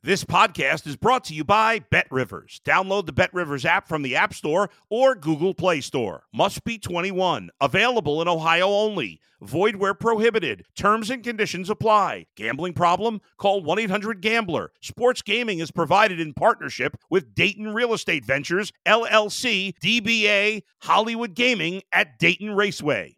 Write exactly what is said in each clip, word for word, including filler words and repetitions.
This podcast is brought to you by BetRivers. Download the BetRivers app from the App Store or Google Play Store. Must be twenty-one. Available in Ohio only. Void where prohibited. Terms and conditions apply. Gambling problem? Call one eight hundred gambler. Sports gaming is provided in partnership with Dayton Real Estate Ventures, L L C, D B A, Hollywood Gaming at Dayton Raceway.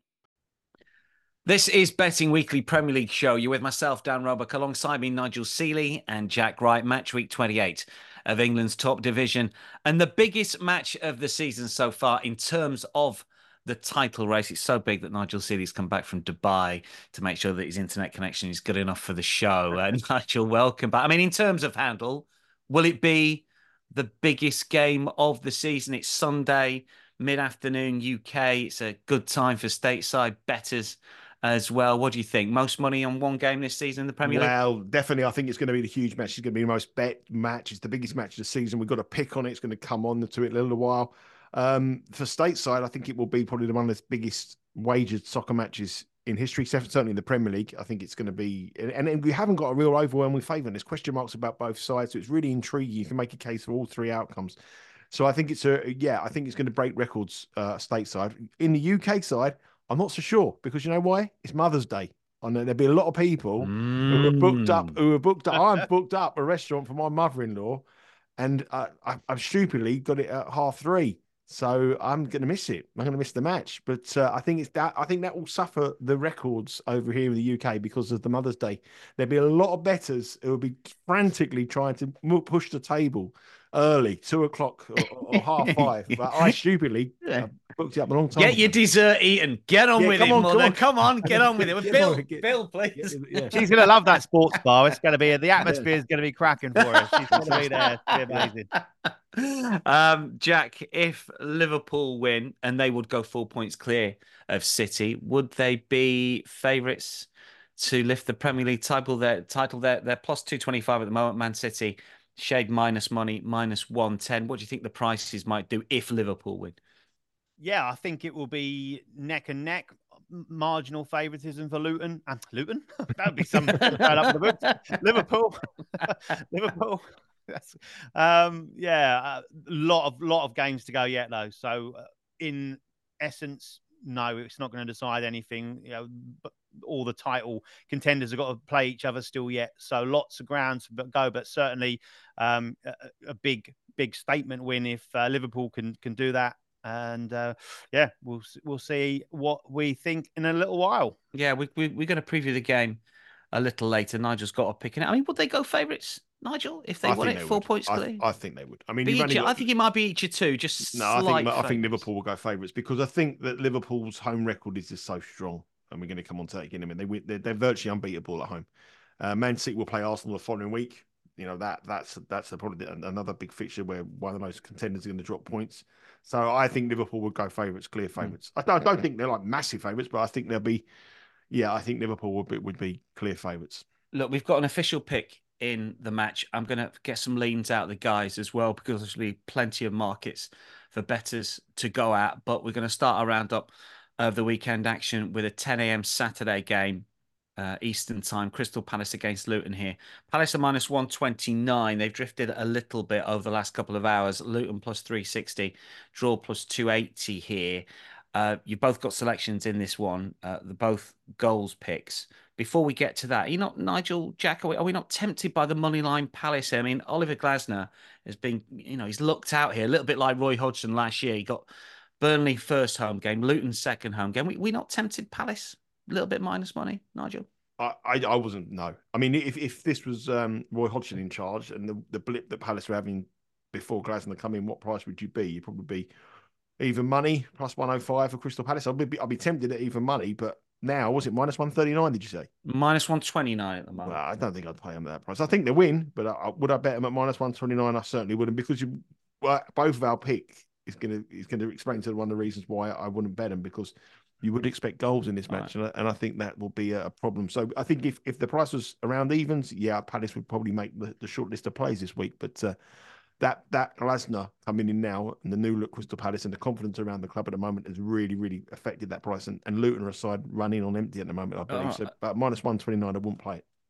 This is Betting Weekly Premier League show. You're with myself, Dan Roebuck, alongside me, Nigel Seeley and Jack Wright. Match week twenty-eight of England's top division. And the biggest match of the season so far in terms of the title race. It's so big that Nigel Seeley's come back from Dubai to make sure that his internet connection is good enough for the show. Uh, Nigel, welcome back. I mean, in terms of handle, will it be the biggest game of the season? It's Sunday, mid-afternoon U K. It's a good time for stateside bettors as well. What do you think? Most money on one game this season in the Premier League? Well, definitely. I think it's going to be the huge match. It's going to be the most bet match. It's the biggest match of the season. We've got a pick on it. It's going to come on to it in a little while. Um, for stateside, I think it will be probably one of the biggest wagered soccer matches in history, certainly in the Premier League. I think it's going to be, and, and we haven't got a real overwhelming favourite. There's question marks about both sides, so it's really intriguing. You can make a case for all three outcomes. So I think it's a, yeah, I think it's going to break records uh, stateside. In the U K side, I'm not so sure, because you know why? It's Mother's Day. I know there'll be a lot of people mm. who are booked up, who are booked up. I'm booked up a restaurant for my mother-in-law, and I, I, I've stupidly got it at half three. So I'm going to miss it. I'm going to miss the match. But uh, I think it's that. I think that will suffer the records over here in the U K because of the Mother's Day. There'll be a lot of bettors who will be frantically trying to push the table early, two o'clock or, or half five. But I stupidly uh, booked it up a long time Get ago. your dessert eaten. Get on Yeah, with come it, on, mother. come on. Come on, get on with it. Get Bill, on, get- Bill, please. Yeah. She's going to love that sports bar. It's going to be, the atmosphere is going to be cracking for her. She's going to be there. It's going to be amazing. Um, Jack, if Liverpool win and they would go four points clear of City, would they be favourites to lift the Premier League title? Their title, they're, they're plus two twenty-five at the moment. Man City, shade minus money, minus one ten. What do you think the prices might do if Liverpool win? Yeah, I think it will be neck and neck. Marginal favouritism for Luton. And Luton? That would be some right up the book. Liverpool. Liverpool. That's, um, yeah, a lot of lot of games to go yet, though. So, uh, in essence, no, it's not going to decide anything. You know, but all the title contenders have got to play each other still yet. So, lots of ground to go, but certainly um, a, a big, big statement win if uh, Liverpool can can do that. And uh, yeah, we'll we'll see what we think in a little while. Yeah, we, we we're going to preview the game a little later. Nigel's got a pick in it. I mean, would they go favourites, Nigel, if they I won think it they four would. points I, clear? I think they would. I mean, Beat you've only you- got- I think it might be each of two. Just No, I think slight I think favourites. Liverpool will go favourites because I think that Liverpool's home record is just so strong, and we're going to come on to that again. I mean, they win- they're, they're virtually unbeatable at home. Uh, Man City will play Arsenal the following week. You know that that's that's a, probably another big fixture where one of those contenders are going to drop points. So I think Liverpool would go favourites, clear favourites. Mm. I don't, I don't think they're like massive favourites, but I think they'll be. Yeah, I think Liverpool would be would be clear favourites. Look, we've got an official pick in the match. I'm going to get some leans out of the guys as well, because there's really plenty of markets for bettors to go at. But we're going to start our roundup of the weekend action with a ten a.m. Saturday game, uh, Eastern time. Crystal Palace against Luton here. Palace are minus one twenty-nine. They've drifted a little bit over the last couple of hours. Luton plus three sixty. Draw plus two eighty here. Uh, you've both got selections in this one. Uh, the both goals picks. Before we get to that, are you not, Nigel, Jack, are we, are we not tempted by the moneyline Palace? I mean, Oliver Glasner has been, you know, he's looked out here a little bit like Roy Hodgson last year. He got Burnley first home game, Luton second home game. We we not tempted Palace a little bit minus money, Nigel? I, I, I wasn't, no. I mean, if, if this was um, Roy Hodgson in charge and the, the blip that Palace were having before Glasner come in, what price would you be? You'd probably be even money, plus one oh five for Crystal Palace. I'd be, I'd be tempted at even money, but now, was it minus one thirty-nine, did you say? minus one twenty-nine at the moment. Well, I don't think I'd pay them at that price. I think they win, but I, would I bet them at minus one twenty-nine? I certainly wouldn't, because you, well, both of our pick is going to is going to explain to one of the reasons why I wouldn't bet them, because you would expect goals in this match, right. and, I, and I think that will be a, a problem. So I think if, if the price was around evens, yeah, Palace would probably make the, the short list of plays this week, but uh, that that Glasner coming in now and the new look Crystal Palace and the confidence around the club at the moment has really, really affected that price. And, and Luton are a side running on empty at the moment, I believe. Oh, so, but minus one twenty-nine, I wouldn't play it.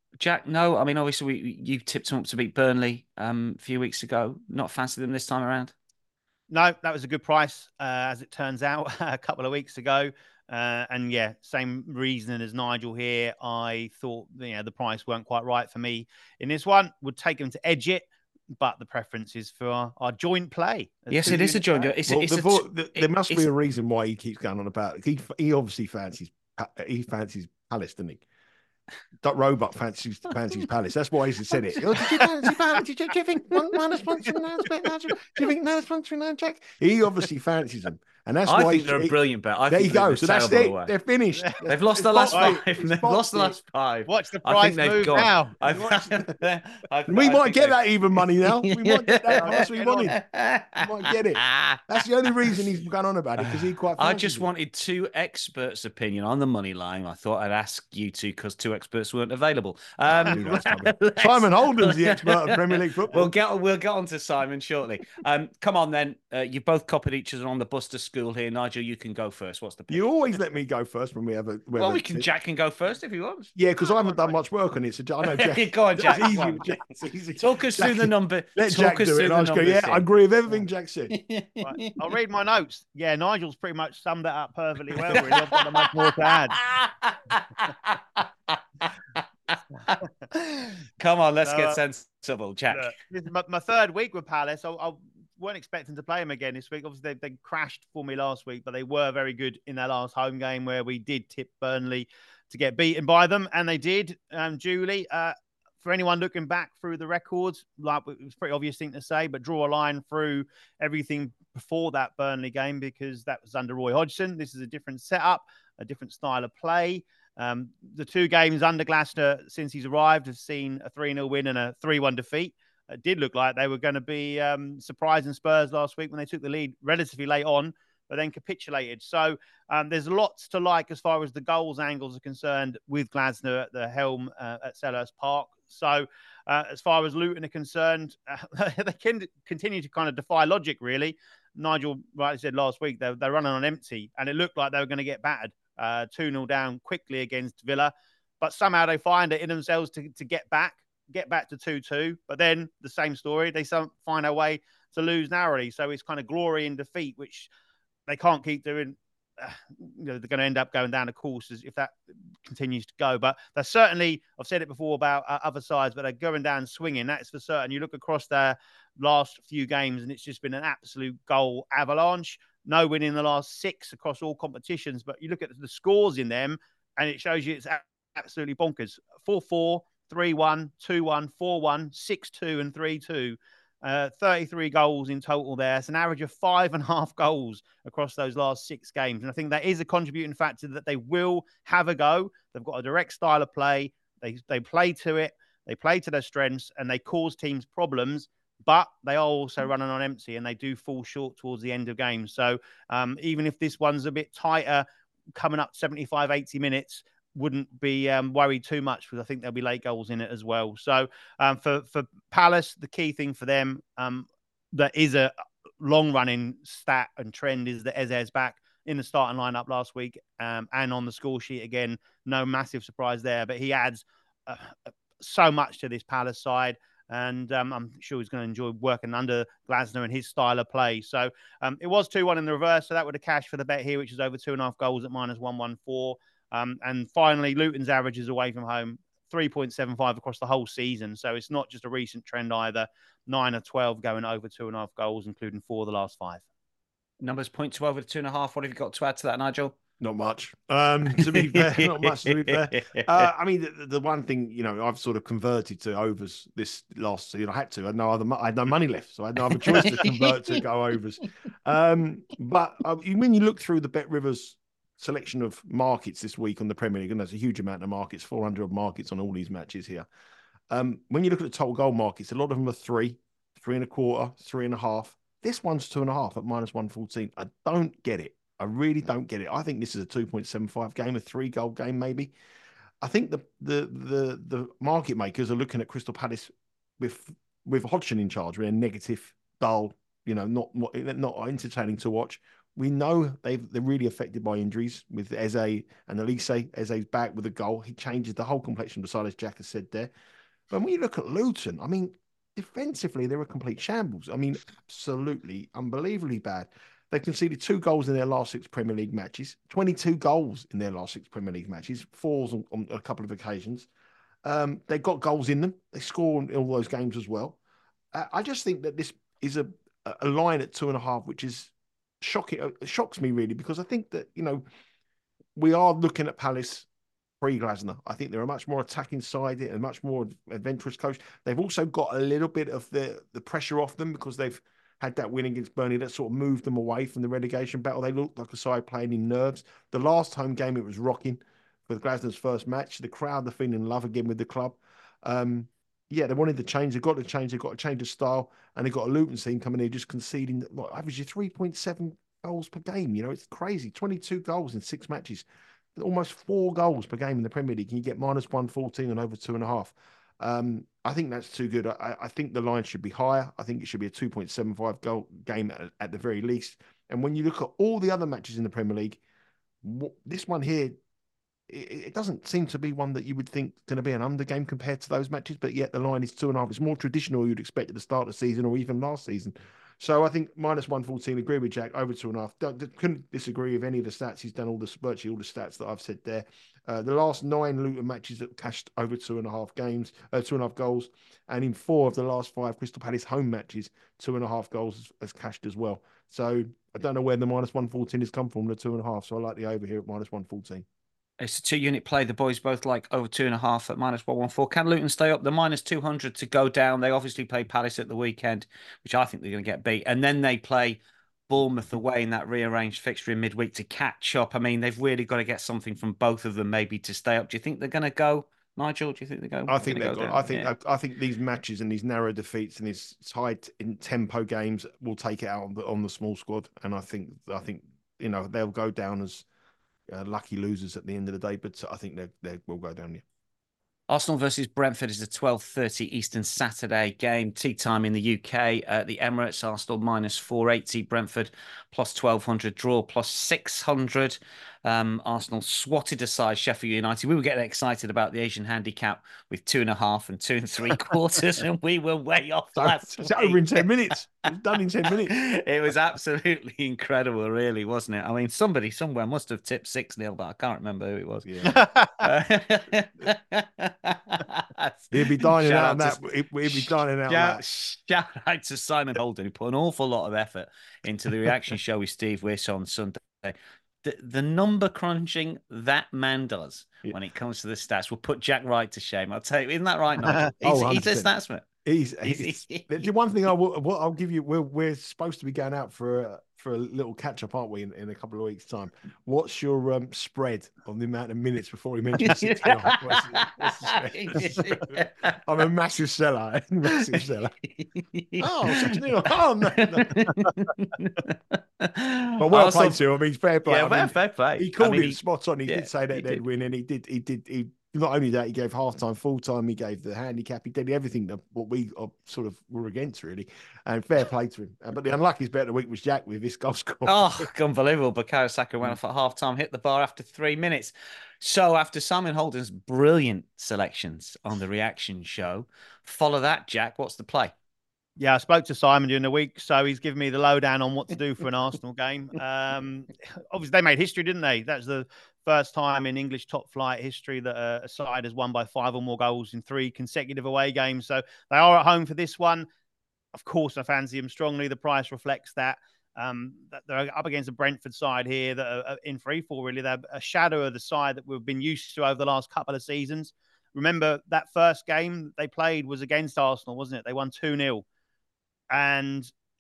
Jack, no. I mean, obviously, we, you tipped them up to beat Burnley um, a few weeks ago. Not fancy them this time around? No, that was a good price, uh, as it turns out, a couple of weeks ago. Uh, and yeah, same reasoning as Nigel here. I thought, you know, the price weren't quite right for me in this one. Would take them to edge it, but the preference is for our, our joint play. Yes, it is a joint. It's, well, it's the, a, the, there must it's, be a reason why he keeps going on about it. He, he obviously fancies he fancies Palace, doesn't he? That Roebuck fancies fancies Palace. That's why he's said it. Oh, did you fancy Palace? Did you, do you think one minus one three nine? Do you think minus one three nine, Jack? He obviously fancies them, and that's I why think they're a brilliant bet. I there think you go. So that's it. They're finished. They've lost the last five. They've lost the last five. Watch the price move now. I've, I've, we I might get that even money now. We might get that. That's what we wanted. We might get it. That's the only reason he's gone on about it, because he quite. I just wanted two experts' opinion on the money line. I thought I'd ask you two because two experts weren't available. Um, Simon Holden's the expert of Premier League football. We'll get we'll get on to Simon shortly. Um, come on then. Uh, you both copied each other on the bus to school here. Nigel, you can go first. What's the pick? You always let me go first when we have a. Well, we can. Jack can go first if he wants. Yeah, because I haven't done much work on it. So I know Jack. Go on, Jack. It's easy, on. Jack. It's easy. Talk us Jack, through the number. Let Talk Jack us do it. through And the I was going, yeah, here. I agree with everything Jack said. Right. I'll read my notes. Yeah, Nigel's pretty much summed it up perfectly well. Really, I've got much more to add. Come on, let's so, get uh, sensible, Jack. Uh, this is my, my third week with Palace. I, I weren't expecting to play them again this week. Obviously, they, they crashed for me last week, but they were very good in their last home game where we did tip Burnley to get beaten by them, and they did. Um, Julie, uh, for anyone looking back through the records, like it was a pretty obvious thing to say, but draw a line through everything before that Burnley game because that was under Roy Hodgson. This is a different setup, a different style of play. Um, the two games under Glasner since he's arrived have seen a three nil win and a three one defeat. It did look like they were going to be um, surprising Spurs last week when they took the lead relatively late on, but then capitulated. So um, there's lots to like as far as the goals angles are concerned with Glasner at the helm uh, at Selhurst Park. So uh, as far as Luton are concerned, uh, they can continue to kind of defy logic, really. Nigel rightly said last week they're, they're running on empty, and it looked like they were going to get battered. Uh, two nil down quickly against Villa, but somehow they find it in themselves to, to get back, get back to two two. But then the same story, they find a way to lose narrowly. So it's kind of glory in defeat, which they can't keep doing. Uh, you know, they're going to end up going down a course if that continues to go. But they're certainly, I've said it before about uh, other sides, but they're going down swinging. That's for certain. You look across their last few games, and it's just been an absolute goal avalanche. No win in the last six across all competitions. But you look at the scores in them, and it shows you it's absolutely bonkers. four four, three one, two one, four one, six two, and three two. Uh, thirty-three goals in total there. It's an average of five and a half goals across those last six games. And I think that is a contributing factor that they will have a go. They've got a direct style of play. They, they play to it. They play to their strengths, and they cause teams problems. But they are also running on empty, and they do fall short towards the end of games. So um, even if this one's a bit tighter, coming up seventy-five, eighty minutes, wouldn't be um, worried too much because I think there'll be late goals in it as well. So um, for, for Palace, the key thing for them um, that is a long-running stat and trend is that Eze's back in the starting lineup last week um, and on the score sheet again. No massive surprise there, but he adds uh, so much to this Palace side. And um, I'm sure he's going to enjoy working under Glasner and his style of play. So um, it was two one in the reverse. So that would have cashed for the bet here, which is over two and a half goals at minus one one four. Um, and finally, Luton's averages away from home, three point seven five across the whole season. So it's not just a recent trend either. nine of twelve going over two and a half goals, including four of the last five. Numbers point to over two and a half. What have you got to add to that, Nigel? Not much. Um, to be fair, not much to be fair. Uh, I mean, the, the one thing, you know, I've sort of converted to overs this last season. I had to. I had no other. I had no money left, so I had no other choice to convert to go overs. Um, but uh, when you look through the Bet Rivers selection of markets this week on the Premier League, and there's a huge amount of markets, four hundred markets on all these matches here. Um, when you look at the total goal markets, a lot of them are three, three and a quarter, three and a half. This one's two and a half at minus one fourteen. I don't get it. I really don't get it. I think this is a two point seven five game, a three goal game, maybe. I think the the the the market makers are looking at Crystal Palace with with Hodgson in charge, with a negative, dull, you know, not not entertaining to watch. We know they've, they're really affected by injuries with Eze and Elise. Eze's back with a goal. He changes the whole complexion of the side, as Jack has said there. But when you look at Luton, I mean, defensively, they're a complete shambles. I mean, absolutely, unbelievably bad. They've conceded two goals in their last six Premier League matches, twenty-two goals in their last six Premier League matches, fours on, on a couple of occasions. Um, they've got goals in them. They score in all those games as well. Uh, I just think that this is a, a line at two and a half, which is shocking. It shocks me really, because I think that, you know, we are looking at Palace pre-Glasner. I think they're a much more attacking side, a much more adventurous coach. They've also got a little bit of the, the pressure off them because they've had that win against Burnley that sort of moved them away from the relegation battle. They looked like a side playing in nerves. The last home game, it was rocking for Glasner's first match. The crowd are feeling love again with the club. Um, yeah, they wanted to change. They've got to change. They've got to change the style. And they've got a Luton team coming in just conceding, what, averaging three point seven goals per game. You know, it's crazy. twenty-two goals in six matches. Almost four goals per game in the Premier League. Can you get minus one fourteen and over two and a half? Um, I think that's too good. I, I think the line should be higher. I think it should be a two point seven five goal game at, at the very least. And when you look at all the other matches in the Premier League, what, this one here, it, it doesn't seem to be one that you would think going to be an under game compared to those matches, but yet the line is two and a half. It's more traditional you'd expect at the start of the season or even last season. So I think minus one fourteen, agree with Jack, over two and a half. Don't, couldn't disagree with any of the stats. He's done all the virtually all the stats that I've said there. Uh, the last nine Luton matches that cashed over two and a half games, uh, two and a half goals. And in four of the last five Crystal Palace home matches, two and a half goals has, has cashed as well. So I don't know where the minus one fourteen has come from, the two and a half. So I like the over here at minus one fourteen. It's a two-unit play. The boys both like over two and a half at minus one one four. Can Luton stay up? The minus two hundred to go down. They obviously play Palace at the weekend, which I think they're going to get beat. And then they play Bournemouth away in that rearranged fixture in midweek to catch up. I mean, they've really got to get something from both of them maybe to stay up. Do you think they're going to go, Nigel? Do you think they go? I think they've go got. I think. Yeah. I think these matches and these narrow defeats and these tight in tempo games will take it out on the, on the small squad. And I think. I think you know they'll go down as Uh, lucky losers at the end of the day, but I think they they will go down. Yeah. Arsenal versus Brentford is a twelve thirty Eastern Saturday game. Tea time in the U K at the Emirates. Arsenal minus four eighty, Brentford plus twelve hundred, draw plus six hundred. Um, Arsenal swatted aside Sheffield United. We were getting excited about the Asian handicap with two and a half and two and three quarters, and we were way off so, last It's over in ten minutes. It's done in ten minutes. It was absolutely incredible, really, wasn't it? I mean, somebody somewhere must have tipped six nil, but I can't remember who it was. Yeah. He'd be dining Shout out on that. to, He'd be dining out shout, on that. Shout out to Simon Holden, who put an awful lot of effort into the reaction show with Steve Wiss on Sunday. The, the number crunching that man does yeah. when it comes to the stats will put Jack Wright to shame. I'll tell you, isn't that right, Nigel? He's, oh, he's a statsman. He's, he's the one thing I will, what I'll give you. We're we're supposed to be going out for a, for a little catch up, aren't we? In, in a couple of weeks' time. What's your um, spread on the amount of minutes before we mention six? what's, what's I'm a massive seller, massive seller. Oh, six nil. Oh no. no. But well also, played to. I mean, fair play. Yeah, I mean, fair play. He called I mean, it he, spot on. He yeah, did say that they'd win, and he did. He did. He. Not only that, he gave half time, full time. He gave the handicap. He did everything that what we are sort of were against, really. And fair play to him. But the unluckiest bet of the week was Jack with this goal score. Oh, unbelievable! Bukayo Saka went off at half time, hit the bar after three minutes. So after Simon Holden's brilliant selections on the reaction show, follow that, Jack. What's the play? Yeah, I spoke to Simon during the week, so he's given me the lowdown on what to do for an Arsenal game. Um, obviously, they made history, didn't they? That's the first time in English top flight history that a side has won by five or more goals in three consecutive away games. So they are at home for this one. Of course, I fancy them strongly. The price reflects that. Um, they're up against a Brentford side here that are in free fall, really. They're a shadow of the side that we've been used to over the last couple of seasons. Remember, that first game they played was against Arsenal, wasn't it? They won two nil. And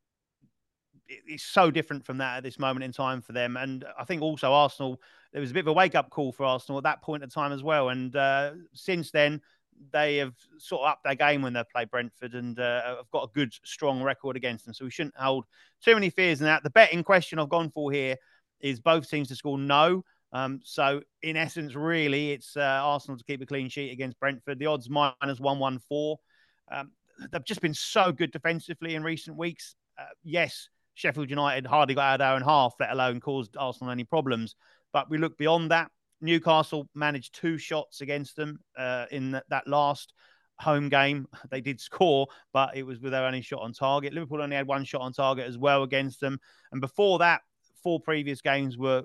it's so different from that at this moment in time for them. And I think also Arsenal, there was a bit of a wake-up call for Arsenal at that point in time as well. And uh, since then, they have sort of upped their game when they've played Brentford and uh, have got a good, strong record against them. So we shouldn't hold too many fears in that. The betting question I've gone for here is both teams to score no. Um, so in essence, really, it's uh, Arsenal to keep a clean sheet against Brentford. The odds minus one one four. Um, They've just been so good defensively in recent weeks. Uh, yes, Sheffield United hardly got out of their own half, let alone caused Arsenal any problems. But we look beyond that. Newcastle managed two shots against them uh, in that, that last home game. They did score, but it was with their only shot on target. Liverpool only had one shot on target as well against them. And before that, four previous games were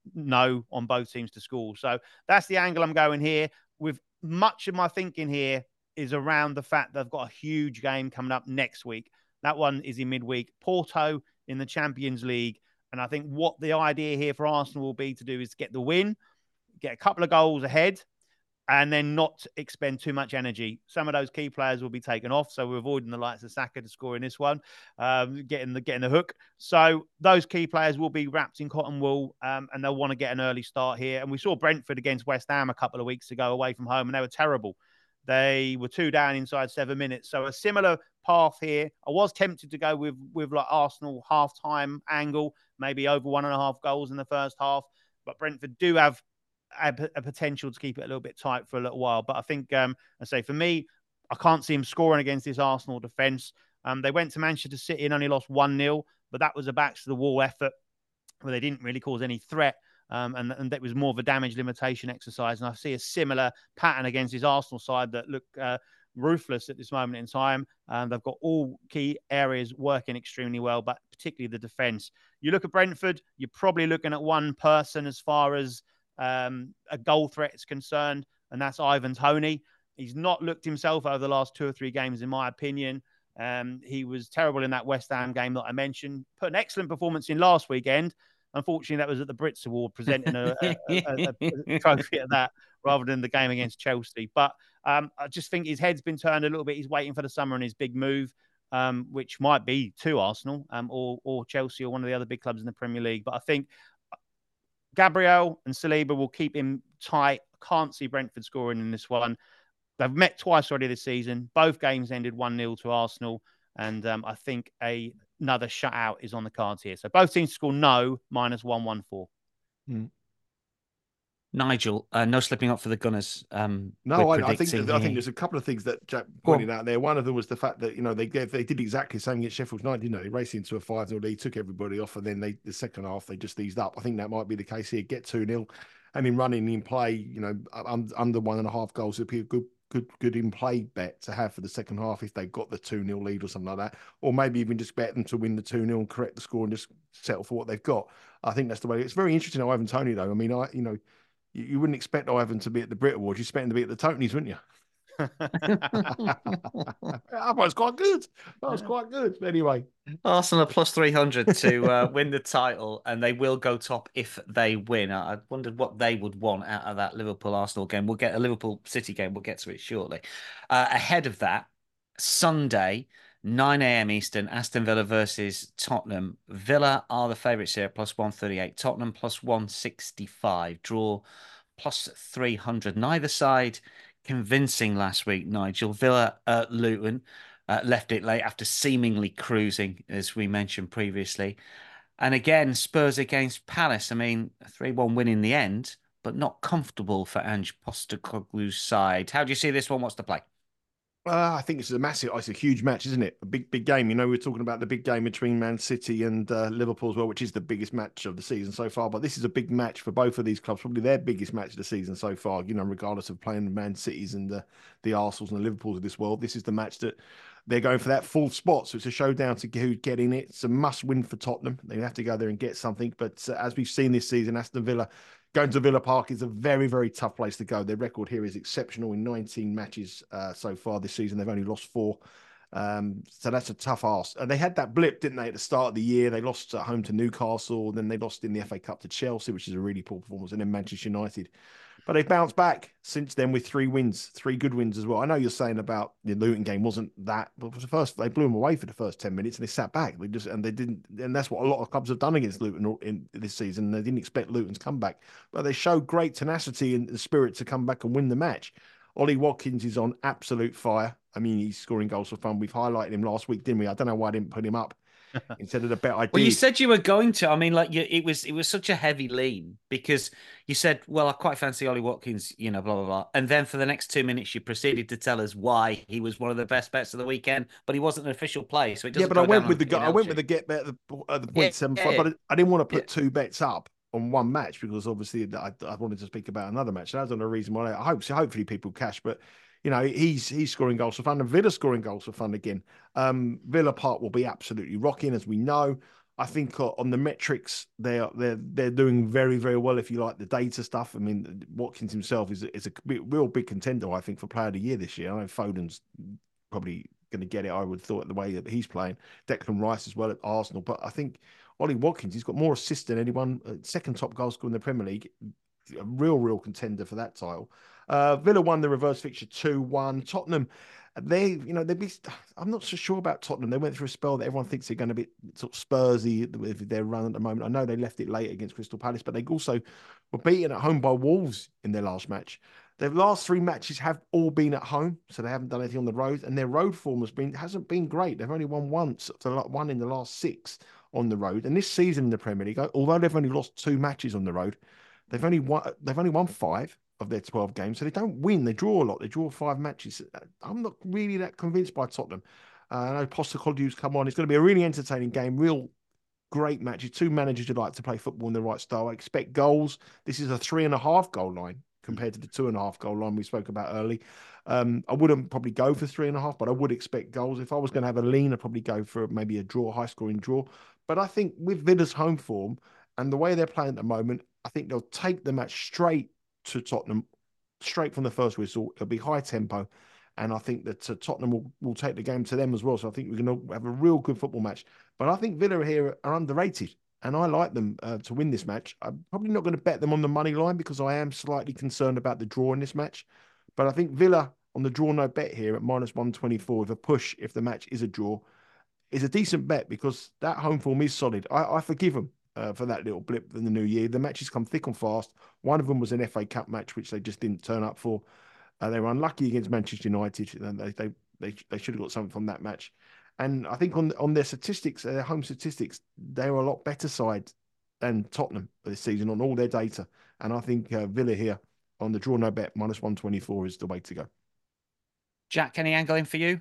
no on both teams to score. So that's the angle I'm going here. With much of my thinking here is around the fact they've got a huge game coming up next week. That one is in midweek. Porto in the Champions League. And I think what the idea here for Arsenal will be to do is get the win, get a couple of goals ahead, and then not expend too much energy. Some of those key players will be taken off, so we're avoiding the likes of Saka to score in this one, um, getting the getting the hook. So those key players will be wrapped in cotton wool, um, and they'll want to get an early start here. And we saw Brentford against West Ham a couple of weeks ago away from home, and they were terrible. They were two down inside seven minutes. So a similar path here. I was tempted to go with with like Arsenal half-time angle, maybe over one and a half goals in the first half, but Brentford do have a, a potential to keep it a little bit tight for a little while. But I think, um, I say for me, I can't see him scoring against this Arsenal defence. Um, they went to Manchester City and only lost one nil, but that was a backs-to-the-wall effort where they didn't really cause any threat. Um, and, and that was more of a damage limitation exercise. And I see a similar pattern against his Arsenal side that look uh, ruthless at this moment in time. Um, they've got all key areas working extremely well, but particularly the defence. You look at Brentford, you're probably looking at one person as far as um, a goal threat is concerned, and that's Ivan Toney. He's not looked himself over the last two or three games, in my opinion. Um, he was terrible in that West Ham game that I mentioned. Put an excellent performance in last weekend. Unfortunately, that was at the Brits Award, presenting a, a, a, a trophy at that rather than the game against Chelsea. But um, I just think his head's been turned a little bit. He's waiting for the summer and his big move, um, which might be to Arsenal um, or, or Chelsea or one of the other big clubs in the Premier League. But I think Gabriel and Saliba will keep him tight. Can't see Brentford scoring in this one. They've met twice already this season. Both games ended one nil to Arsenal. And um, I think a, another shutout is on the cards here. So both teams score no, minus one one four. Mm. Nigel, uh, no slipping up for the Gunners. Um, no, I, I think I think there's a couple of things that Jack pointed out there. One of them was the fact that, you know, they gave, they did exactly the same against Sheffield United, didn't they? They raced into a five nil lead, took everybody off, and then they the second half they just eased up. I think that might be the case here. Get two nil, and in running in play, you know, under one and a half goals would be a good good good in play bet to have for the second half if they've got the two nil lead or something like that, or maybe even just bet them to win the two nil and correct the score and just settle for what they've got. I think that's the way. It's very interesting, Ivan Toney, though. I mean, I you know. You, you wouldn't expect Ivan to be at the Brit Awards. You expect him to be at the Tonys, wouldn't you? That was quite good. That was quite good. Anyway, Arsenal are plus three hundred to uh, win the title, and they will go top if they win. I, I wondered what they would want out of that Liverpool-Arsenal game. We'll get a Liverpool-City game. We'll get to it shortly. Uh, ahead of that, Sunday, nine a.m. Eastern, Aston Villa versus Tottenham. Villa are the favourites here at plus one thirty-eight. Tottenham plus one sixty-five. Draw plus three hundred. Neither side convincing last week, Nigel. Villa at Luton uh, left it late after seemingly cruising, as we mentioned previously. And again, Spurs against Palace. I mean, a three one win in the end, but not comfortable for Ange Postecoglou's side. How do you see this one? What's the play? Uh, I think it's a massive, it's a huge match, isn't it? A big, big game. You know, we we're talking about the big game between Man City and uh, Liverpool as well, which is the biggest match of the season so far. But this is a big match for both of these clubs, probably their biggest match of the season so far, you know, regardless of playing the Man Cities and the, the Arsenals and the Liverpools of this world. This is the match that they're going for that full spot. So it's a showdown to who get in it. It's a must win for Tottenham. They have to go there and get something. But uh, as we've seen this season, Aston Villa going to Villa Park is a very, very tough place to go. Their record here is exceptional in nineteen matches uh, so far this season. They've only lost four. Um, so that's a tough ask. And they had that blip, didn't they, at the start of the year? They lost at home to Newcastle. Then they lost in the F A Cup to Chelsea, which is a really poor performance. And then Manchester United. But they've bounced back since then with three wins, three good wins as well. I know you're saying about the Luton game wasn't that, but for the first, they blew them away for the first ten minutes and they sat back. They just and they didn't, and that's what a lot of clubs have done against Luton in this season. They didn't expect Luton's comeback, but they showed great tenacity and the spirit to come back and win the match. Ollie Watkins is on absolute fire. I mean, he's scoring goals for fun. We've highlighted him last week, didn't we? I don't know why I didn't put him up instead of the bet I did. Well, you said you were going to. I mean, like you, it was it was such a heavy lean because you said, "Well, I quite fancy Ollie Watkins," you know, blah blah blah, and then for the next two minutes, you proceeded to tell us why he was one of the best bets of the weekend, but he wasn't an official play, so it doesn't. Yeah, but I go went down with the on- I in went with altitude. the get bet at the, at the Yeah, point seven five, yeah, but I didn't want to put yeah. two bets up on one match because obviously I, I wanted to speak about another match. That was another reason why I hope so. Hopefully people cash, but you know he's he's scoring goals for fun, and Villa scoring goals for fun again. Um, Villa Park will be absolutely rocking, as we know. I think uh, on the metrics they're they're they're doing very very well. If you like the data stuff, I mean Watkins himself is is a big, real big contender, I think, for Player of the Year this year. I know Foden's probably going to get it. I would have thought the way that he's playing, Declan Rice as well at Arsenal, but I think Ollie Watkins, he's got more assists than anyone. Uh, second top goal scorer in the Premier League, a real real contender for that title. Uh, Villa won the reverse fixture two one. Tottenham, they, you know, they'd be. I'm not so sure about Tottenham. They went through a spell that everyone thinks they're going to be sort of Spursy with their run at the moment. I know they left it late against Crystal Palace, but they also were beaten at home by Wolves in their last match. Their last three matches have all been at home, so they haven't done anything on the road, and their road form has been hasn't been great. They've only won once, one in the last six on the road. And this season in the Premier League, although they've only lost two matches on the road, they've only won they've only won five of their twelve games. So they don't win. They draw a lot. They draw five matches. I'm not really that convinced by Tottenham. Uh, I know Postecoglou's come on. It's going to be a really entertaining game. Real great matches. Two managers who like to play football in the right style. I expect goals. This is a three and a half goal line compared to the two and a half goal line we spoke about early. Um, I wouldn't probably go for three and a half, but I would expect goals. If I was going to have a lean, I'd probably go for maybe a draw, high scoring draw. But I think with Villa's home form and the way they're playing at the moment, I think they'll take the match straight to Tottenham, straight from the first whistle. It'll be high tempo. And I think that uh, Tottenham will, will take the game to them as well. So I think we're going to have a real good football match. But I think Villa here are underrated. And I like them uh, to win this match. I'm probably not going to bet them on the money line because I am slightly concerned about the draw in this match. But I think Villa on the draw no bet here at minus one twenty-four with a push if the match is a draw is a decent bet because that home form is solid. I, I forgive them uh, for that little blip in the new year. The matches come thick and fast. One of them was an F A Cup match, which they just didn't turn up for. Uh, they were unlucky against Manchester United. And they, they, they, they should have got something from that match. And I think on on their statistics, their home statistics, they're a lot better side than Tottenham this season on all their data. And I think uh, Villa here on the draw no bet minus one twenty-four is the way to go. Jack, any angle in for you?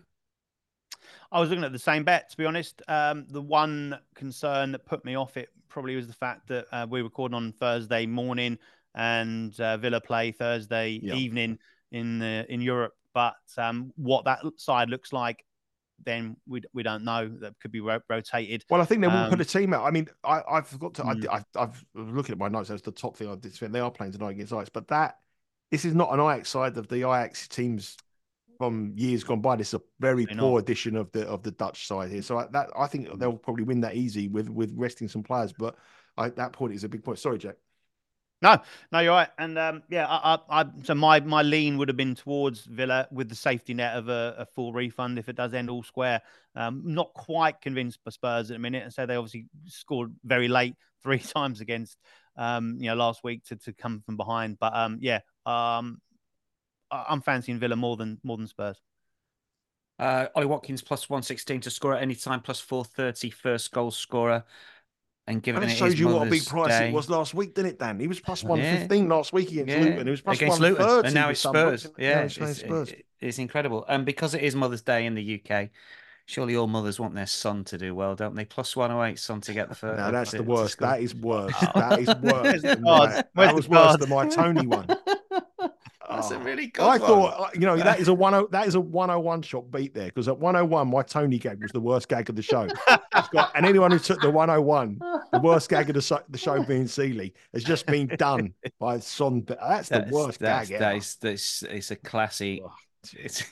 I was looking at the same bet, to be honest. Um, the one concern that put me off it probably was the fact that uh, we're recording on Thursday morning and uh, Villa play Thursday Yeah. evening in the, in Europe. But um, what that side looks like, then we we don't know. That could be ro- rotated. Well, I think they will Um, put a team out. I mean, I, I forgot to. Mm. I, I, I've I was looking at my notes. That's the top thing I did. They are playing tonight against Ajax, but that this is not an Ajax side of the Ajax teams from years gone by. This is a very They're poor not. edition of the of the Dutch side here. So I, that I think they'll probably win that easy with with resting some players. But I, that point is a big point. Sorry, Jack. No, no, you're right. And um, yeah, I, I, I, so my my lean would have been towards Villa with the safety net of a, a full refund if it does end all square. Um, not quite convinced by Spurs at the minute, and so they obviously scored very late three times against um, you know last week to, to come from behind. But um, yeah, um, I, I'm fancying Villa more than more than Spurs. Uh, Ollie Watkins plus one sixteen to score at any time, plus four thirty first goal scorer. And given And it it shows is you what a big Mother's price Day, it was last week, didn't it, Dan? He was plus Yeah. one fifteen last week against Yeah. Luton. He was plus against one Luton, thirty. and now with it's some Spurs. books. Yeah, it's, it's, Spurs. it- it's incredible. And because it is Mother's Day in the U K, surely all mothers want their son to do well, don't they? Plus one oh eight, son to get the first. No, that's to, the to worst. score. That is worse. That is worse. Where's the than cards? my, Where's that the was worse cards? than my Tony one. That's a Oh. really good I one. thought, you know, that is a one. That is a one oh one shot beat there because at one oh one, my Tony gag was the worst gag of the show. It's got, and anyone who took the one oh one, the worst gag of the, so- the show being Seeley, has just been done by Son. That's the That's, worst that's, gag that ever. is, that's, it's a classy. Oh, It's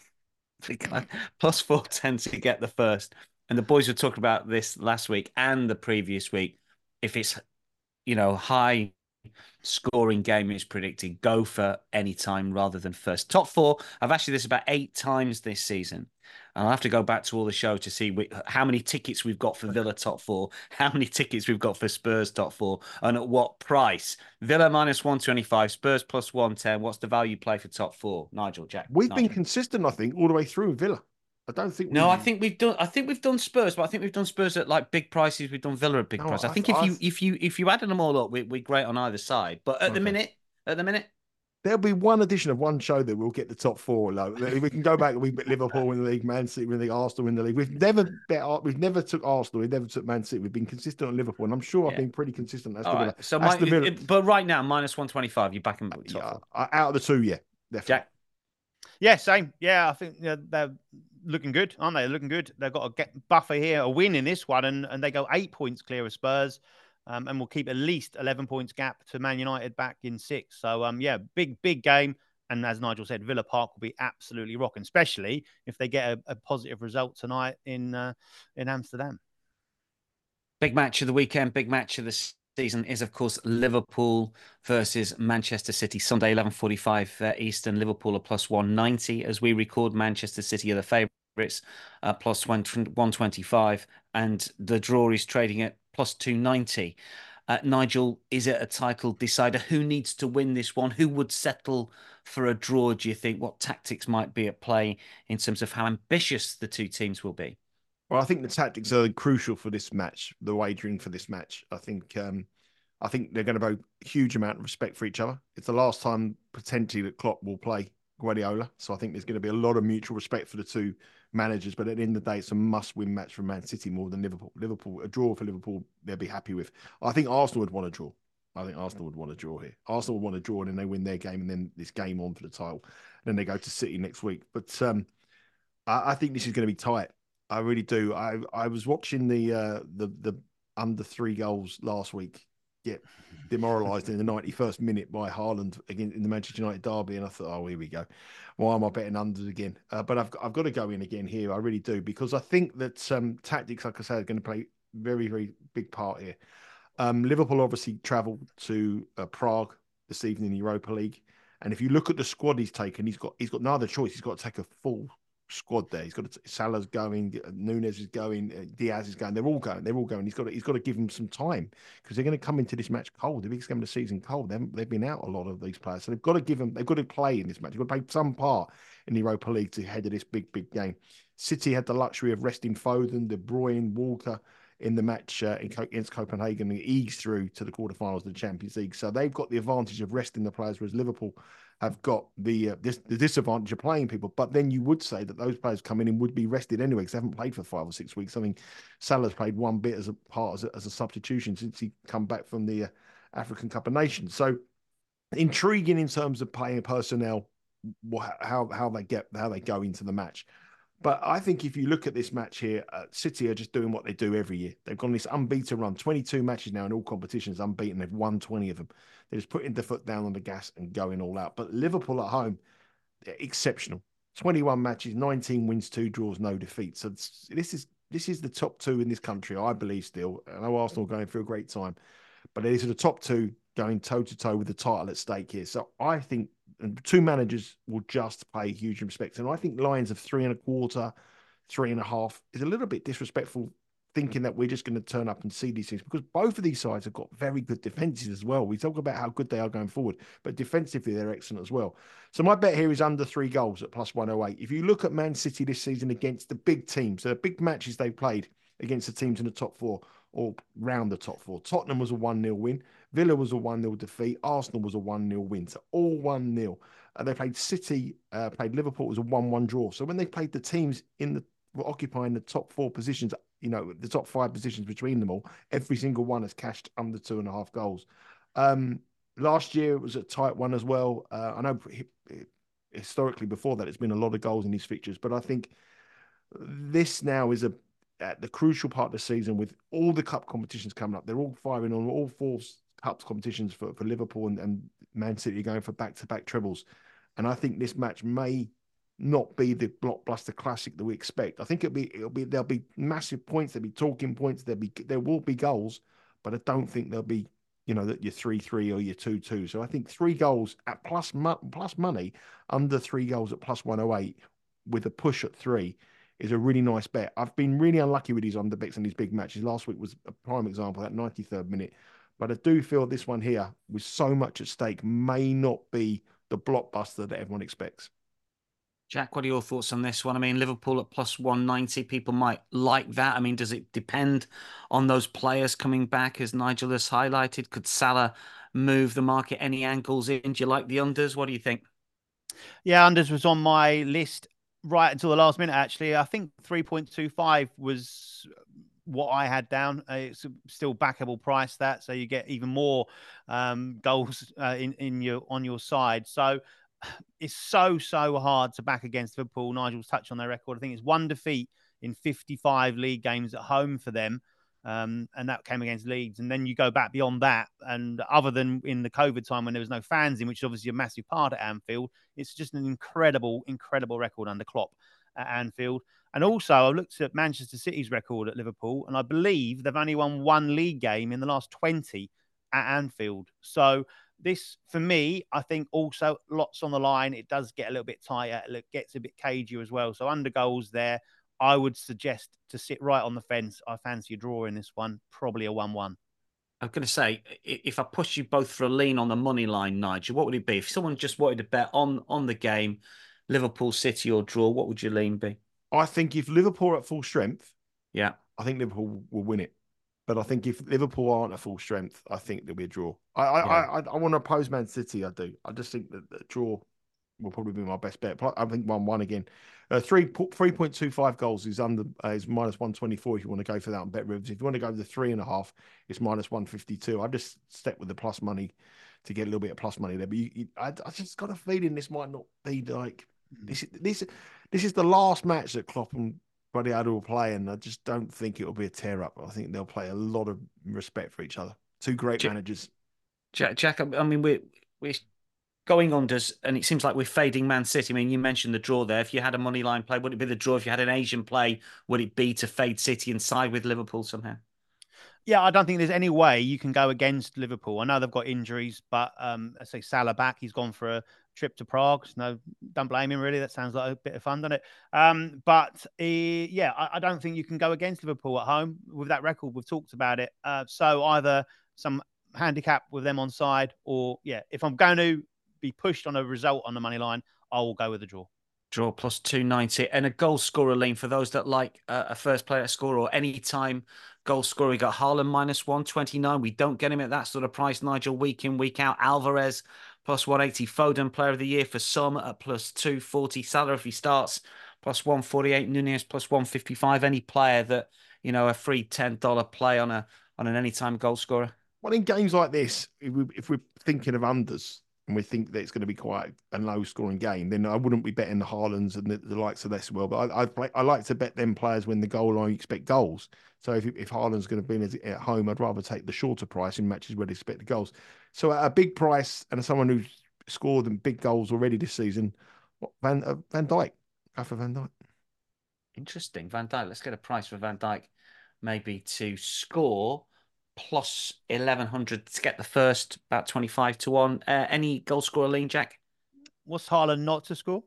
plus four ten to get the first. And the boys were talking about this last week and the previous week. If it's, you know, high scoring game is predicted, go for any time rather than first. Top four, I've asked you this about eight times this season. And I'll have to go back to all the show to see we, how many tickets we've got for Villa top four, how many tickets we've got for Spurs top four, and at what price. Villa minus one twenty-five, Spurs plus one ten. What's the value play for top four? Nigel, Jack. We've Nigel. been consistent, I think, all the way through with Villa. I don't think. No, we I think we've done. I think we've done Spurs, but I think we've done Spurs at like big prices. We've done Villa at big No, prices. I I, think if I, you if you if you added them all up, we, we're great on either side. But at the okay. minute, at the minute, There'll be one edition of one show that we'll get the top four. Like, we can go back and we bet Liverpool in the league, Man City in the league, Arsenal in the league. We've never bet. We've never took Arsenal. We've never took Man City. We've been consistent on Liverpool, and I'm sure I've yeah. been pretty consistent. That's All the right. Villa. So, That's my, the Villa. it, but right now, minus one twenty five. You're backing top Yeah, four. out of the two, yeah, definitely. Jack. Yeah, same. Yeah, I think yeah, they're looking good, aren't they? They're looking good. They've got a get buffer here, a win in this one, and, and they go eight points clear of Spurs, um, and will keep at least eleven points gap to Man United back in six. So, um, yeah, big, big game. And as Nigel said, Villa Park will be absolutely rocking, especially if they get a, a positive result tonight in uh, in Amsterdam. Big match of the weekend, big match of the season is, of course, Liverpool versus Manchester City. Sunday, eleven forty-five uh, Eastern. Liverpool are plus one ninety. As we record, Manchester City are the favourites, uh, plus one twenty-five. And the draw is trading at plus two ninety. Uh, Nigel, is it a title decider? Who needs to win this one? Who would settle for a draw, do you think? What tactics might be at play in terms of how ambitious the two teams will be? Well, I think the tactics are crucial for this match, the wagering for this match. I think um, I think they're going to have a huge amount of respect for each other. It's the last time potentially that Klopp will play Guardiola. So I think there's going to be a lot of mutual respect for the two managers. But at the end of the day, it's a must-win match for Man City more than Liverpool. Liverpool, a draw for Liverpool, they'll be happy with. I think Arsenal would want to draw. I think Arsenal would want to draw here. Arsenal would want to draw and then they win their game and then this game on for the title. Then they go to City next week. But um, I, I think this is going to be tight. I really do. I I was watching the uh, the the under three goals last week get demoralised in the ninety-first minute by Haaland again in the Manchester United derby, and I thought, oh, here we go. Why am I betting unders again? Uh, but I've I've got to go in again here. I really do because I think that um, tactics, like I said, are going to play very very big part here. Um, Liverpool obviously travel to uh, Prague this evening in the Europa League, and if you look at the squad he's taken, he's got he's got no other choice. He's got to take a full squad there. He's got to, Salah's going, Nunes is going, uh, Diaz is going. They're all going. They're all going. He's got to, he's got to give them some time because they're going to come into this match cold. The biggest game of the season cold. They they've been out a lot of these players, so they've got to give them. They've got to play in this match. They've got to play some part in the Europa League to head to this big big game. City had the luxury of resting Foden, De Bruyne, Walker in the match uh, in, against Copenhagen and ease through to the quarterfinals of the Champions League. So they've got the advantage of resting the players, whereas Liverpool have got the uh, this, the disadvantage of playing people. But then you would say that those players coming in would be rested anyway because they haven't played for five or six weeks. I mean, Salah's played one bit as a part as a, as a substitution since he come back from the uh, African Cup of Nations. So intriguing in terms of playing personnel, how how they get how they go into the match. But I think if you look at this match here, uh, City are just doing what they do every year. They've gone this unbeaten run, twenty-two matches now in all competitions, unbeaten. They've won twenty of them. They're just putting the foot down on the gas and going all out. But Liverpool at home, exceptional. twenty-one matches, nineteen wins, two draws, no defeats. So this is this is the top two in this country, I believe still. I know Arsenal are going through a great time, but these are the top two going toe-to-toe with the title at stake here. So I think two managers will just pay huge respect. And I think lines of three and a quarter, three and a half is a little bit disrespectful, thinking that we're just going to turn up and see these things, because both of these sides have got very good defenses as well. We talk about how good they are going forward, but defensively they're excellent as well. So my bet here is under three goals at plus one oh eight. If you look at Man City this season against the big teams, the big matches they've played against the teams in the top four or round the top four, Tottenham was a one nil win. Villa was a one nil defeat. Arsenal was a one nil win. So all one nil. Uh, they played City, uh, played Liverpool. It was a one one draw. So when they played the teams in the were occupying the top four positions, you know, the top five positions between them all, every single one has cashed under two and a half goals. Um, last year it was a tight one as well. Uh, I know historically before that it's been a lot of goals in these fixtures, but I think this now is a at the crucial part of the season with all the cup competitions coming up. They're all firing on all four cups competitions for, for Liverpool and, and Man City going for back-to-back trebles. And I think this match may not be the blockbuster classic that we expect. I think it'll be it'll be there'll be massive points, there'll be talking points, there'll be there will be goals, but I don't think there'll be, you know, that your three three or your two two. So I think three goals at plus plus money, under three goals at plus one oh eight with a push at three is a really nice bet. I've been really unlucky with these underbets and these big matches. Last week was a prime example, that ninety-third minute. But I do feel this one here, with so much at stake, may not be the blockbuster that everyone expects. Jack, what are your thoughts on this one? I mean, Liverpool at plus one ninety, people might like that. I mean, does it depend on those players coming back, as Nigel has highlighted? Could Salah move the market any angles in? Do you like the unders? What do you think? Yeah, unders was on my list right until the last minute, actually. I think three point two five was what I had down. Uh, it's still backable price, that, so you get even more um, goals uh, in, in your on your side. So it's so, so hard to back against Liverpool. Nigel's touched on their record. I think it's one defeat in fifty-five league games at home for them. Um, and that came against Leeds. And then you go back beyond that. And other than in the COVID time when there was no fans in, which is obviously a massive part at Anfield, it's just an incredible, incredible record under Klopp at Anfield. And also, I looked at Manchester City's record at Liverpool, and I believe they've only won one league game in the last twenty at Anfield. So this, for me, I think also lots on the line. It does get a little bit tighter. It gets a bit cagey as well. So under goals there, I would suggest to sit right on the fence. I fancy a draw in this one, probably a one one. I'm going to say, if I push you both for a lean on the money line, Nigel, what would it be? If someone just wanted to bet on, on the game, Liverpool, City or draw, what would your lean be? I think if Liverpool are at full strength, yeah, I think Liverpool will win it. But I think if Liverpool aren't at full strength, I think there'll be a draw. I I, yeah. I, I, I want to oppose Man City. I do. I just think that the draw will probably be my best bet. I think one one again. Uh, three three point two five goals is under uh, is minus one twenty four. If you want to go for that on Bet Rivers, if you want to go with the three and a half, it's minus one fifty two. I just step with the plus money to get a little bit of plus money there. But you, you, I, I just got a feeling this might not be like this. This this is the last match that Klopp and Buddy Adder will play, and I just don't think it'll be a tear up. I think they'll play a lot of respect for each other. Two great Jack, managers. Jack, Jack, I mean, we're we're going unders, and it seems like we're fading Man City. I mean, you mentioned the draw there. If you had a money line play, would it be the draw? If you had an Asian play, would it be to fade City and side with Liverpool somehow? Yeah, I don't think there's any way you can go against Liverpool. I know they've got injuries, but um, I say Salah back. He's gone for a trip to Prague. So no, don't blame him, really. That sounds like a bit of fun, doesn't it? Um, but uh, yeah, I, I don't think you can go against Liverpool at home with that record. We've talked about it. Uh, so either some handicap with them on side, or yeah, if I'm going to be pushed on a result on the money line, I will go with a draw. Draw plus two ninety, and a goal scorer lean for those that like uh, a first player scorer or any time goal scorer. We got Haaland minus one twenty-nine. We don't get him at that sort of price, Nigel, week in, week out. Alvarez plus one eighty. Foden player of the year for some at plus two forty. Salah, if he starts, plus one forty-eight. Nunez plus one fifty-five. Any player that, you know, a free ten dollar play on a on an anytime goal scorer. Well, in games like this, if, we, if we're thinking of unders, and we think that it's going to be quite a low-scoring game, then I wouldn't be betting the Haalands and the, the likes of this well. But I, I, play, I like to bet them players when the goal line you expect goals. So if if Haaland's going to be at home, I'd rather take the shorter price in matches where they expect the goals. So at a big price and as someone who's scored them big goals already this season, Van uh, Van Dijk, go for Van Dijk. Interesting, Van Dijk. Let's get a price for Van Dijk, maybe to score. Plus eleven hundred to get the first, about twenty-five to one. Uh, any goal scorer lean, Jack? What's Haaland not to score?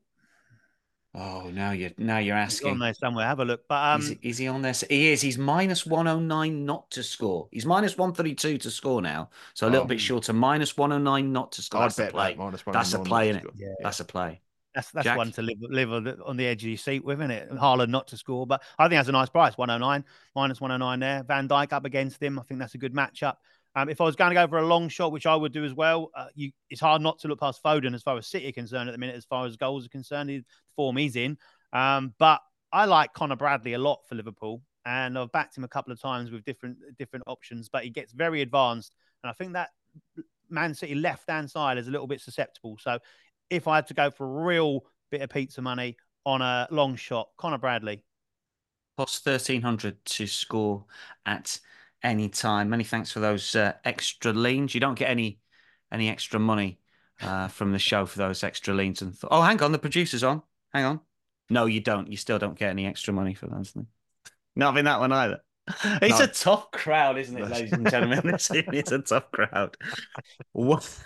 Oh, now you're now you're asking. He's on there somewhere. Have a look. But um, is, is he on there? He is. He's minus one oh nine not to score. He's minus one thirty-two to score now, so a little oh. bit shorter. Minus one oh nine not to score. I'd That's bet a play. That, That's a play, isn't it? Yeah. That's a play. That's that's Jack? one to live live on the edge of your seat with, isn't it? Haaland not to score, but I think that's a nice price. one oh nine, minus one oh nine there. Van Dijk up against him. I think that's a good matchup. Um, if I was going to go for a long shot, which I would do as well, uh, you, it's hard not to look past Foden as far as City are concerned at the minute, as far as goals are concerned, the form he's in. Um, but I like Conor Bradley a lot for Liverpool, and I've backed him a couple of times with different different options, but he gets very advanced. And I think that Man City left-hand side is a little bit susceptible. So if I had to go for a real bit of pizza money on a long shot, Conor Bradley. Plus thirteen hundred to score at any time. Many thanks for those uh, extra leans. You don't get any any extra money uh, from the show for those extra leans. And th- oh, hang on, the producer's on. Hang on. No, you don't. You still don't get any extra money for those. Not having that one either. It's no. a tough crowd, isn't it, ladies and gentlemen? It's a tough crowd. What?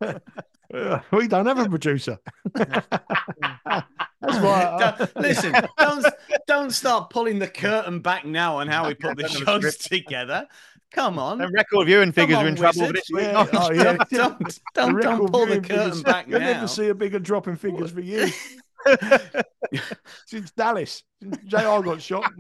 We don't have a producer. That's why. I... Listen, don't don't start pulling the curtain back now on how we put the shows together. Come on. And record viewing figures on, are in trouble with this week. Yeah. Oh, yeah. Don't, don't, don't, don't pull the curtain back You'll now. You'll never see a bigger drop in figures for you. Since Dallas, since J R got shot,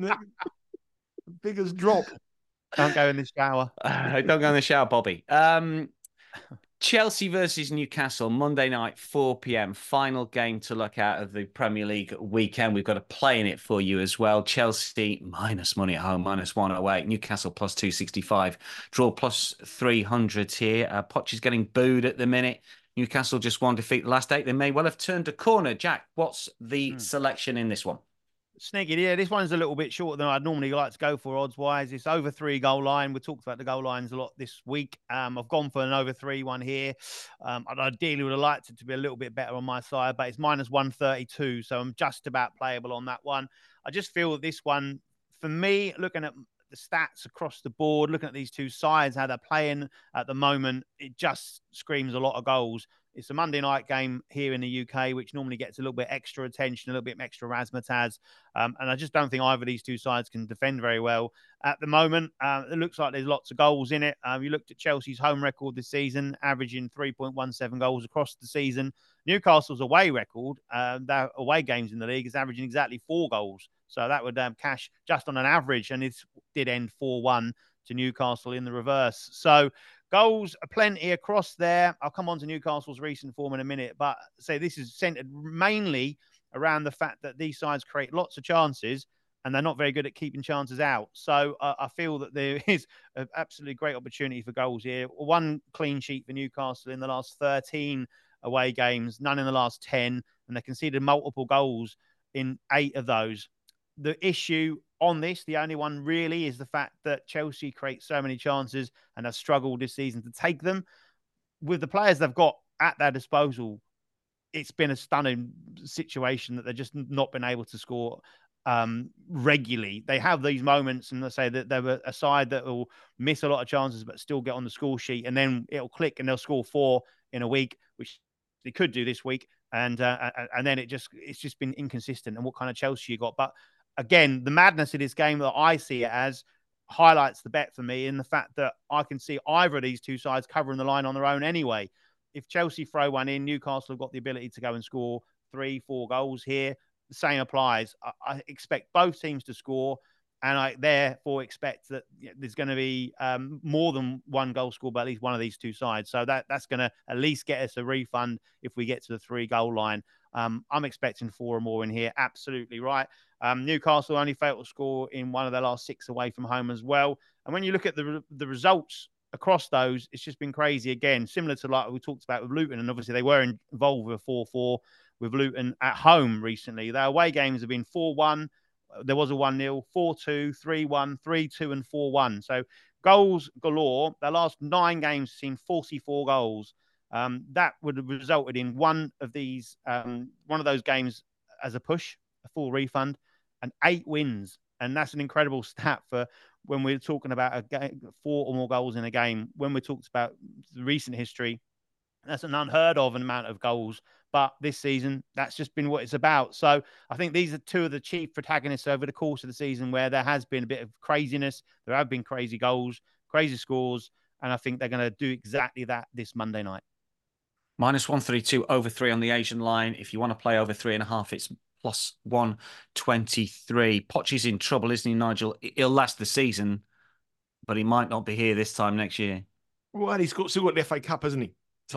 figures drop. Don't go in the shower. Uh, don't go in the shower, Bobby. Um, Chelsea versus Newcastle, Monday night, four p.m. Final game to look out of the Premier League weekend. We've got a play in it for you as well. Chelsea minus money at home, minus one away. Newcastle plus two sixty-five. Draw plus three hundred here. Uh, Poch is getting booed at the minute. Newcastle just one defeat the last eight. They may well have turned a corner. Jack, what's the hmm. selection in this one? Sneaky, yeah. This one's a little bit shorter than I'd normally like to go for odds-wise. It's over three goal line. We talked about the goal lines a lot this week. Um, I've gone for an over three one here. Um, I'd ideally would have liked it to be a little bit better on my side, but it's minus one thirty-two, so I'm just about playable on that one. I just feel that this one, for me, looking at the stats across the board, looking at these two sides, how they're playing at the moment, it just screams a lot of goals. It's a Monday night game here in the U K, which normally gets a little bit extra attention, a little bit extra razzmatazz. Um, and I just don't think either of these two sides can defend very well at the moment. Uh, it looks like there's lots of goals in it. Um, you looked at Chelsea's home record this season, averaging three point one seven goals across the season. Newcastle's away record, uh, their away games in the league, is averaging exactly four goals. So that would um, cash just on an average, and it did end four one to Newcastle in the reverse. So goals are plenty across there. I'll come on to Newcastle's recent form in a minute, but say this is centered mainly around the fact that these sides create lots of chances and they're not very good at keeping chances out. So uh, I feel that there is an absolutely great opportunity for goals here. One clean sheet for Newcastle in the last thirteen away games, none in the last ten, and they conceded multiple goals in eight of those. The issue on this, the only one really, is the fact that Chelsea create so many chances and have struggled this season to take them. With the players they've got at their disposal, it's been a stunning situation that they've just not been able to score um, regularly. They have these moments, and let's say that they're a side that will miss a lot of chances but still get on the score sheet, and then it'll click and they'll score four in a week, which they could do this week. And uh, and then it just it's just been inconsistent. And what kind of Chelsea you got? But again, the madness of this game that I see it as highlights the bet for me in the fact that I can see either of these two sides covering the line on their own anyway. If Chelsea throw one in, Newcastle have got the ability to go and score three, four goals here. The same applies. I, I expect both teams to score, and I therefore expect that there's going to be um, more than one goal scored by at least one of these two sides. So that, that's going to at least get us a refund if we get to the three goal line. Um, I'm expecting four or more in here. Absolutely right. Um, Newcastle only failed to score in one of their last six away from home as well. And when you look at the the results across those, it's just been crazy again, similar to like we talked about with Luton. And obviously they were involved with a four four with Luton at home recently. Their away games have been four one. There was a one nil, four two, three one, three two, and four one. So goals galore. Their last nine games have seen forty-four goals. Um, that would have resulted in one of these, um, one of those games as a push, a full refund, and eight wins. And that's an incredible stat for when we're talking about a game, four or more goals in a game. When we talked about the recent history, that's an unheard of amount of goals. But this season, that's just been what it's about. So I think these are two of the chief protagonists over the course of the season where there has been a bit of craziness. There have been crazy goals, crazy scores. And I think they're going to do exactly that this Monday night. Minus one thirty-two, over three on the Asian line. If you want to play over three and a half, it's plus one twenty-three. Poch is in trouble, isn't he, Nigel? He'll last the season, but he might not be here this time next year. Well, he's got still got the F A Cup, hasn't he?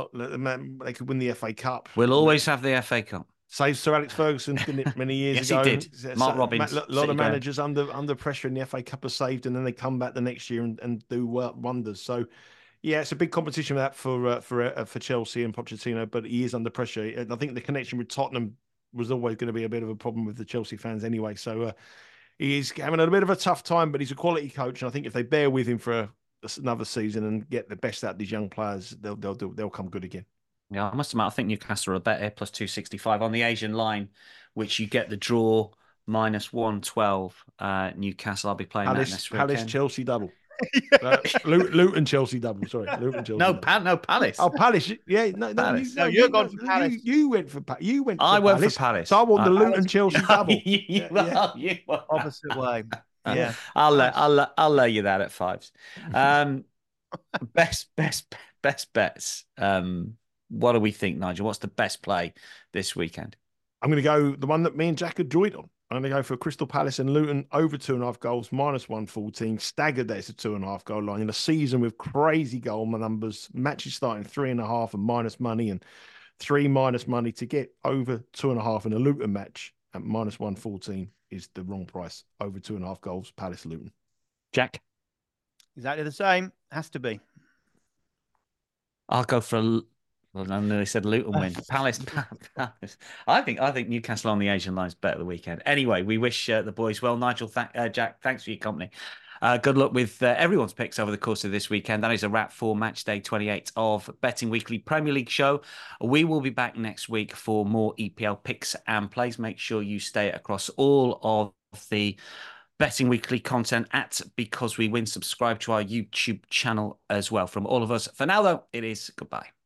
They could win the F A Cup. We'll always have the F A Cup. Saved Sir Alex Ferguson, didn't it, many years yes, ago? Yes, he did. Mark so, Robbins. A lot of managers under under pressure in the F A Cup are saved, and then they come back the next year and, and do wonders. So, yeah, it's a big competition with that for uh, for uh, for Chelsea and Pochettino, but he is under pressure. And I think the connection with Tottenham was always going to be a bit of a problem with the Chelsea fans anyway. So uh, he is having a bit of a tough time, but he's a quality coach, and I think if they bear with him for a, another season and get the best out of these young players, they'll they'll do, they'll come good again. Yeah, I must admit, I think Newcastle are better, plus two sixty-five on the Asian line, which you get the draw minus one twelve. Uh, Newcastle, I'll be playing Palace, that next weekend. Palace Chelsea double. uh, Luton Chelsea double. Sorry, Luton Chelsea. No, double. pa- no Palace. Oh, Palace. Yeah, no, no, Palace. you, no, no, you're you, gone no, for Palace. You, you went for Palace. You went. For I went Palace. for Palace. So I want the uh, Luton Chelsea double. you, you, yeah, you, Opposite way. Yeah, I'll let I'll let, I'll lay you that at fives. Um, best best best bets. Um, what do we think, Nigel? What's the best play this weekend? I'm going to go the one that me and Jack had joined on. I'm going to go for Crystal Palace and Luton over two and a half goals, minus one fourteen. Staggered there's a two and a half goal line in a season with crazy goal numbers. Matches starting three and a half and minus money, and three minus money to get over two and a half in a Luton match at minus one fourteen is the wrong price. Over two and a half goals, Palace Luton. Jack? Exactly the same. Has to be. I'll go for a. Well, I nearly said Luton win. Palace, Palace. I think I think Newcastle on the Asian line's better the weekend. Anyway, we wish uh, the boys well. Nigel, th- uh, Jack, thanks for your company. Uh, good luck with uh, everyone's picks over the course of this weekend. That is a wrap for match day twenty-eight of Betting Weekly Premier League show. We will be back next week for more E P L picks and plays. Make sure you stay across all of the Betting Weekly content at Because We Win. Subscribe to our YouTube channel as well. From all of us, for now though, it is goodbye.